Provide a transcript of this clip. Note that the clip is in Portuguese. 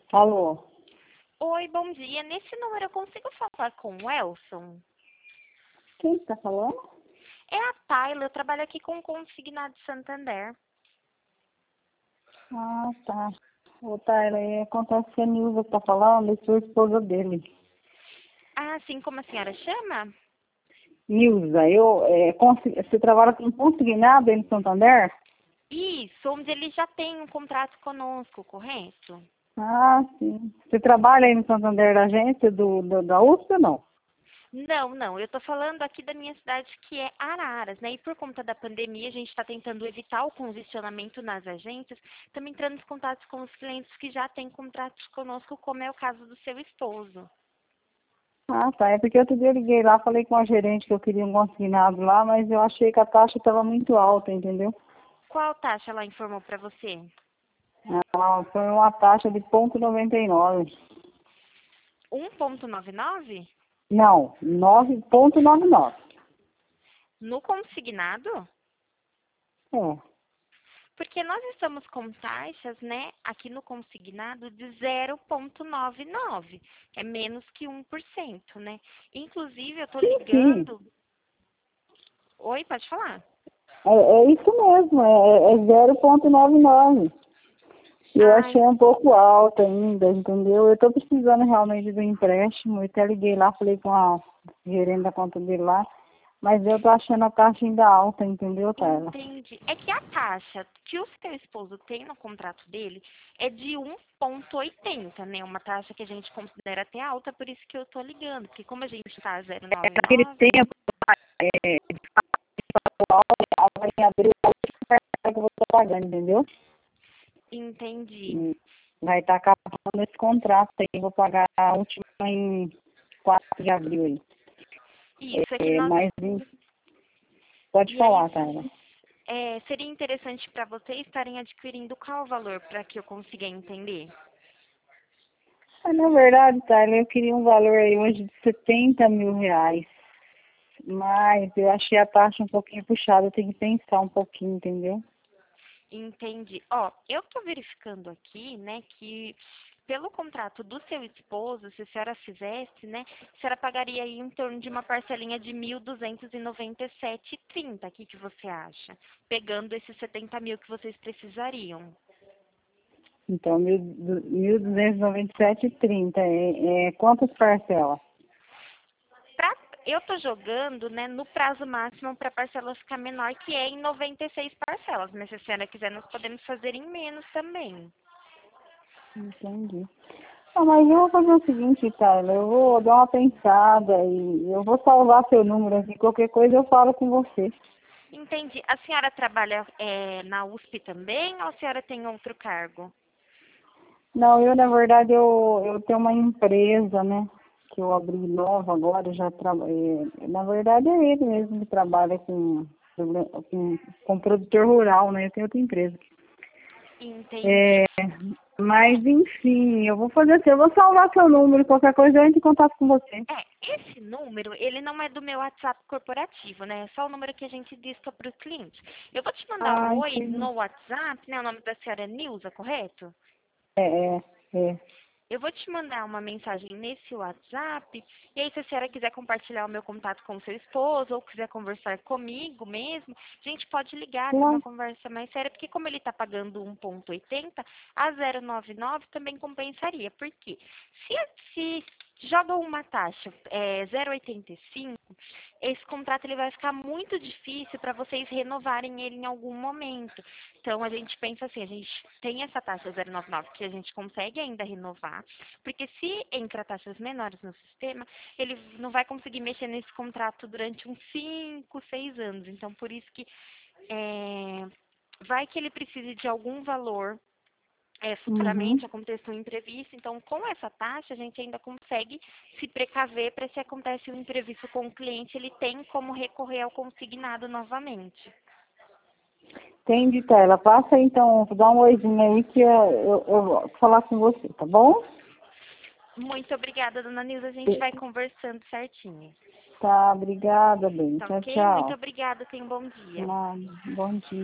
Alô, Oi, bom dia. Nesse número eu consigo falar com o Elson? quem está falando? É a Tayla, eu trabalho aqui com o Consignado Santander. Ah, tá. Ô, Tyler, acontece que a Nilza está falando, eu sou a esposa dele. Ah, sim, como a senhora chama? Nilza, você trabalha com consignado aí no Santander? Isso, onde ele já tem um contrato conosco, correto? Ah, sim. Você trabalha aí no Santander da agência da USP ou não? Não, eu estou falando aqui da minha cidade que é Araras, né? E por conta da pandemia a gente está tentando evitar o congestionamento nas agências, estamos entrando em contato com os clientes que já têm contratos conosco, como é o caso do seu esposo. Ah, tá. É porque outro dia eu liguei lá, falei com a gerente que eu queria um consignado lá, mas eu achei que a taxa estava muito alta, entendeu? Qual taxa ela informou para você? Ah, foi uma taxa de 0,99. 1,99? Não, 9,99. No consignado? É. Porque nós estamos com taxas, né, aqui no consignado de 0,99, é menos que 1%, né? Inclusive, eu estou Sim, sim. ligando. Oi, pode falar. É isso mesmo, é 0,99. Eu Ai, achei um pouco alta ainda, entendeu? Eu estou precisando realmente do empréstimo. Eu até liguei lá, falei com a gerente da conta dele lá, mas eu tô achando a taxa ainda alta, entendeu, Tayla? entendi. É que a taxa que o seu esposo tem no contrato dele é de 1,80, né? Uma taxa que a gente considera até alta, por isso que eu estou ligando. Porque como a gente está a Naquele 0,99. tempo, agora em abril, é a última parcela que eu vou estar pagando, entendeu? Entendi. E vai estar acabando esse contrato aí, eu vou pagar a última em 4 de abril aí. Isso, é que nós. Mas pode E aí, falar, Tayla. seria interessante para vocês estarem adquirindo qual valor para que eu consiga entender? Na verdade, Tyler, eu queria um valor aí hoje de R$ 70.000. Mas eu achei a taxa um pouquinho puxada, eu tenho que pensar um pouquinho, entendeu? Entendi. Ó, eu estou verificando aqui, né, que pelo contrato do seu esposo, se a senhora fizesse, né, a senhora pagaria aí em torno de uma parcelinha de 1.297,30. O que você acha? Pegando esses 70.000 que vocês precisariam. Então, 1.297,30. Quantas parcelas? Eu estou jogando, né, no prazo máximo para a parcela ficar menor, que é em 96 parcelas. Mas se a senhora quiser, nós podemos fazer em menos também. Entendi. Ah, mas eu vou fazer o seguinte, Tyler, eu vou dar uma pensada e eu vou salvar seu número aqui, qualquer coisa eu falo com você. Entendi. A senhora trabalha na USP também ou a senhora tem outro cargo? Não, na verdade, eu tenho uma empresa, né? Que eu abri nova agora, já trabalhei. Na verdade, é ele mesmo que trabalha com produtor rural, né? Eu tenho outra empresa. Entendi. É, mas, enfim, eu vou fazer assim, eu vou salvar seu número, qualquer coisa eu entro em contato com você. Esse número, ele não é do meu WhatsApp corporativo, né? É só o número que a gente disca para os clientes. Eu vou te mandar Ah, um oi entendi. no WhatsApp, né? O nome da senhora é Nilza, correto? É, é, é. Eu vou te mandar uma mensagem nesse WhatsApp, e aí se a senhora quiser compartilhar o meu contato com o seu esposo, ou quiser conversar comigo mesmo, a gente pode ligar, ter uma Claro. conversa mais séria, porque como ele está pagando 1,80, a 0,99 também compensaria. Por quê? Se joga uma taxa 0,85, esse contrato ele vai ficar muito difícil para vocês renovarem ele em algum momento. Então a gente pensa assim, a gente tem essa taxa 0,99 que a gente consegue ainda renovar, porque se entra taxas menores no sistema, ele não vai conseguir mexer nesse contrato durante uns 5, 6 anos. Então por isso que vai que ele precise de algum valor Uhum. futuramente aconteça um imprevisto, então com essa taxa a gente ainda consegue se precaver para se acontece um imprevisto com o cliente, ele tem como recorrer ao consignado novamente. Entendi, Tayla. Passa aí, então, dá um oizinho aí que eu vou falar com você, tá bom? Muito obrigada, dona Nilza, a gente vai conversando certinho. Tá, obrigada, bem. Tá Tchau, ok? Muito tchau. obrigada, tenha um bom dia. Bom dia.